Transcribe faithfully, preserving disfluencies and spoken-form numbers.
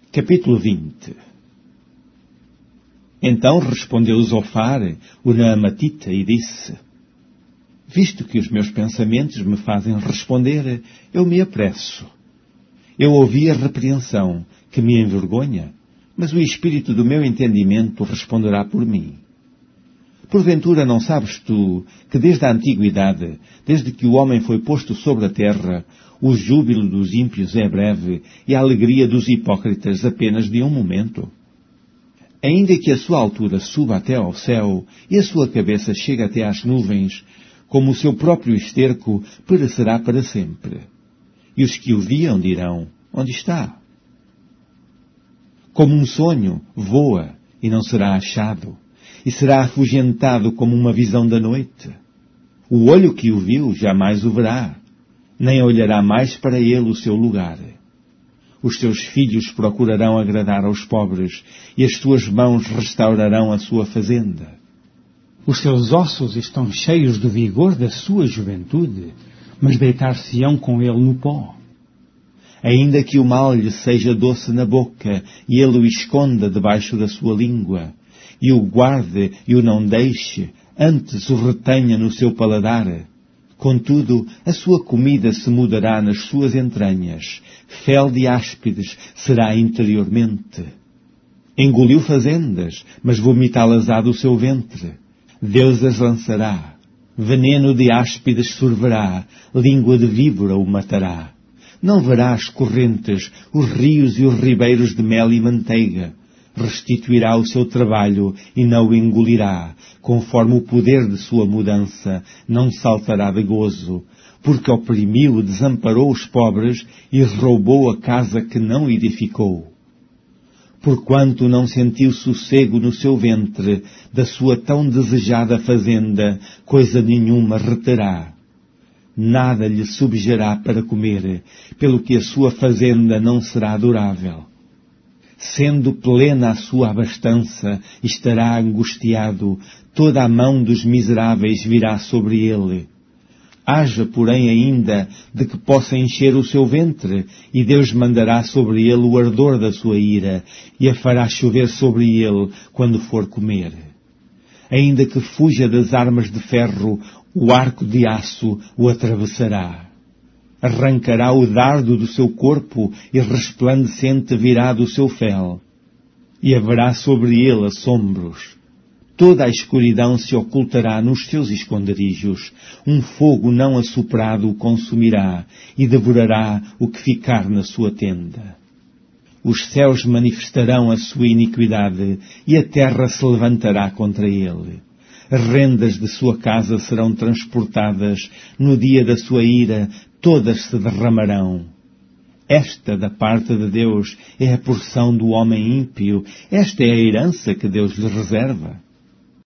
Capítulo vinte. Então respondeu Zofar, o Naamatita, e disse: Visto que os meus pensamentos me fazem responder, eu me apresso. Eu ouvi a repreensão, que me envergonha, mas o espírito do meu entendimento responderá por mim. Porventura não sabes tu que desde a antiguidade, desde que o homem foi posto sobre a terra, o júbilo dos ímpios é breve e a alegria dos hipócritas apenas de um momento? Ainda que a sua altura suba até ao céu e a sua cabeça chegue até às nuvens, como o seu próprio esterco perecerá para sempre. E os que o viam dirão: onde está? Como um sonho, voa e não será achado, e será afugentado como uma visão da noite. O olho que o viu jamais o verá, nem olhará mais para ele o seu lugar. Os teus filhos procurarão agradar aos pobres, e as tuas mãos restaurarão a sua fazenda. Os seus ossos estão cheios do vigor da sua juventude, mas deitar-se-ão com ele no pó. Ainda que o mal lhe seja doce na boca, e ele o esconda debaixo da sua língua, e o guarde e o não deixe, antes o retenha no seu paladar. Contudo, a sua comida se mudará nas suas entranhas, fel de áspides será interiormente. Engoliu fazendas, mas vomitá-las-á do seu ventre. Deus as lançará. Veneno de áspides sorverá, língua de víbora o matará. Não verá as correntes, os rios e os ribeiros de mel e manteiga. Restituirá o seu trabalho e não o engolirá, conforme o poder de sua mudança, não saltará de gozo, porque oprimiu e desamparou os pobres e roubou a casa que não edificou. Porquanto não sentiu sossego no seu ventre, da sua tão desejada fazenda, coisa nenhuma reterá. Nada lhe subjará para comer, pelo que a sua fazenda não será durável. Sendo plena a sua abastança, estará angustiado, toda a mão dos miseráveis virá sobre ele. Haja, porém, ainda de que possa encher o seu ventre, e Deus mandará sobre ele o ardor da sua ira, e a fará chover sobre ele quando for comer. Ainda que fuja das armas de ferro, o arco de aço o atravessará. Arrancará o dardo do seu corpo e resplandecente virá do seu fel. E haverá sobre ele assombros. Toda a escuridão se ocultará nos seus esconderijos. Um fogo não assoprado o consumirá e devorará o que ficar na sua tenda. Os céus manifestarão a sua iniquidade e a terra se levantará contra ele. As rendas de sua casa serão transportadas. No dia da sua ira, todas se derramarão. Esta, da parte de Deus, é a porção do homem ímpio. Esta é a herança que Deus lhe reserva.